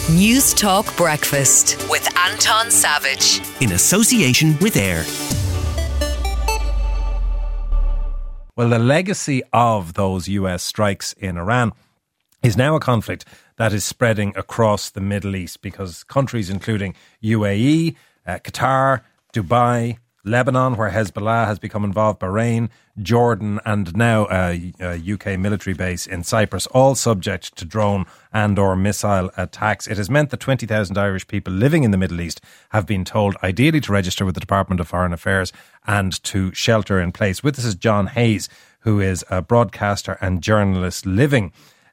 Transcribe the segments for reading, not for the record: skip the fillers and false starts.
News Talk Breakfast with Anton Savage. In association with AIR. Well, the legacy of those US strikes in Iran is now a conflict that is spreading across the Middle East, because countries including UAE, Qatar, Dubai, Lebanon, where Hezbollah has become involved, Bahrain, Jordan, and now a UK military base in Cyprus, all subject to drone and or missile attacks. It has meant that 20,000 Irish people living in the Middle East have been told ideally to register with the Department of Foreign Affairs and to shelter in place. With us is John Hayes, who is a broadcaster and journalist living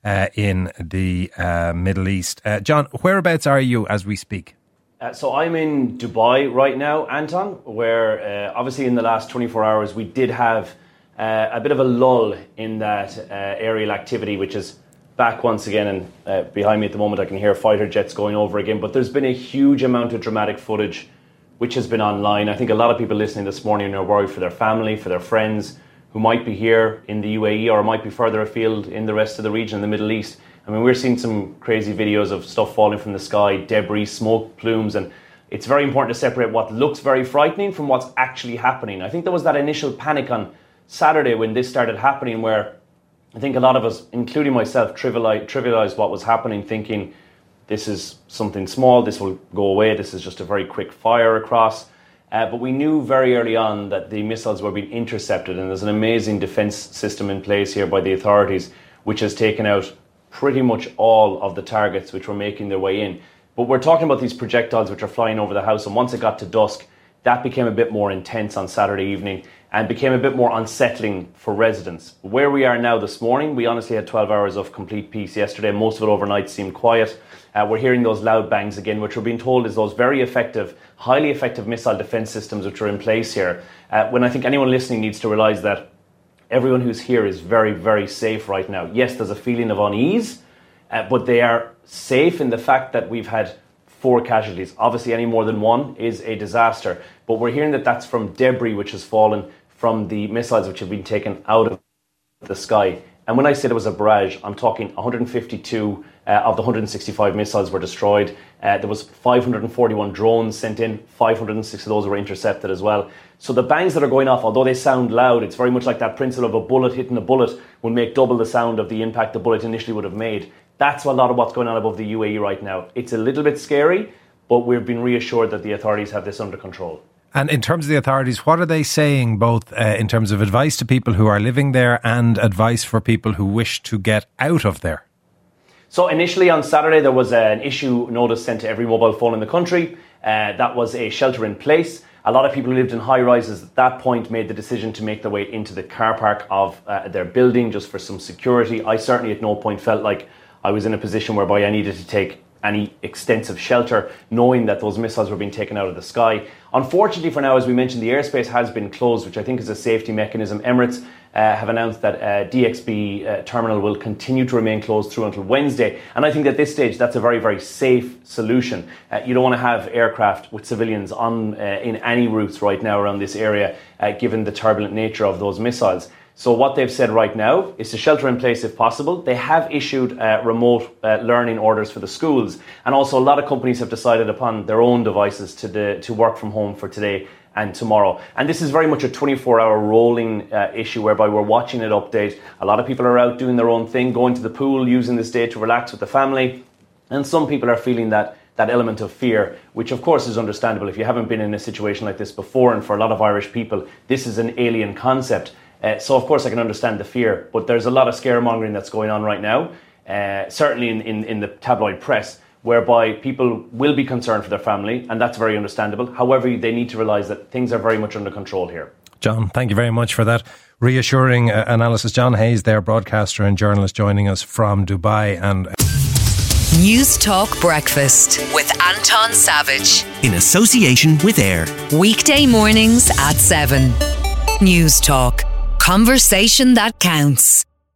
in the Middle East. John, whereabouts are you as we speak? So I'm in Dubai right now, Anton, where obviously in the last 24 hours we did have a bit of a lull in that aerial activity, which is back once again. And behind me at the moment I can hear fighter jets going over again. But there's been a huge amount of dramatic footage which has been online. I think a lot of people listening this morning are worried for their family, for their friends who might be here in the UAE or might be further afield in the rest of the region, in the Middle East. I mean, we're seeing some crazy videos of stuff falling from the sky, debris, smoke plumes, and it's very important to separate what looks very frightening from what's actually happening. I think there was that initial panic on Saturday when this started happening, where I think a lot of us, including myself, trivialized what was happening, thinking this is something small, this will go away, this is just a very quick fire across. But we knew very early on that the missiles were being intercepted, and there's an amazing defense system in place here by the authorities, which has taken out pretty much all of the targets which were making their way in. But we're talking about these projectiles which are flying over the house, and once it got to dusk, that became a bit more intense on Saturday evening and became a bit more unsettling for residents. Where we are now this morning, we honestly had 12 hours of complete peace yesterday. Most of it overnight seemed quiet. We're hearing those loud bangs again, which we're being told is those very effective, highly effective missile defense systems which are in place here. When I think anyone listening needs to realise that everyone who's here is very, very safe right now. Yes, there's a feeling of unease, but they are safe in the fact that we've had 4 casualties. Obviously, any more than one is a disaster. But we're hearing that that's from debris which has fallen from the missiles which have been taken out of the sky. And when I said it was a barrage, I'm talking 152 of the 165 missiles were destroyed. There was 541 drones sent in. 506 of those were intercepted as well. So the bangs that are going off, although they sound loud, it's very much like that principle of a bullet hitting a bullet will make double the sound of the impact the bullet initially would have made. That's a lot of what's going on above the UAE right now. It's a little bit scary, but we've been reassured that the authorities have this under control. And in terms of the authorities, what are they saying, both in terms of advice to people who are living there and advice for people who wish to get out of there? So initially on Saturday, there was an issue notice sent to every mobile phone in the country. That was a shelter in place. A lot of people who lived in high rises at that point made the decision to make their way into the car park of their building just for some security. I certainly at no point felt like I was in a position whereby I needed to take any extensive shelter, knowing that those missiles were being taken out of the sky. Unfortunately for now, as we mentioned, the airspace has been closed, which I think is a safety mechanism. Emirates have announced that DXB terminal will continue to remain closed through until Wednesday. And I think at this stage, that's a very, very safe solution. You don't want to have aircraft with civilians on in any routes right now around this area, given the turbulent nature of those missiles. So what they've said right now is to shelter in place if possible. They have issued remote learning orders for the schools. And also a lot of companies have decided upon their own devices to work from home for today and tomorrow. And this is very much a 24-hour rolling issue whereby we're watching it update. A lot of people are out doing their own thing, going to the pool, using this day to relax with the family. And some people are feeling that element of fear, which of course is understandable if you haven't been in a situation like this before. And for a lot of Irish people, this is an alien concept. So of course I can understand the fear, but there's a lot of scaremongering that's going on right now, certainly in the tabloid press, whereby people will be concerned for their family, and that's very understandable. However, they need to realise that things are very much under control here. John, thank you very much for that reassuring analysis. John Hayes there, broadcaster and journalist, joining us from Dubai. And News Talk Breakfast with Anton Savage. In association with AIR. Weekday mornings at 7. News Talk. Conversation that counts.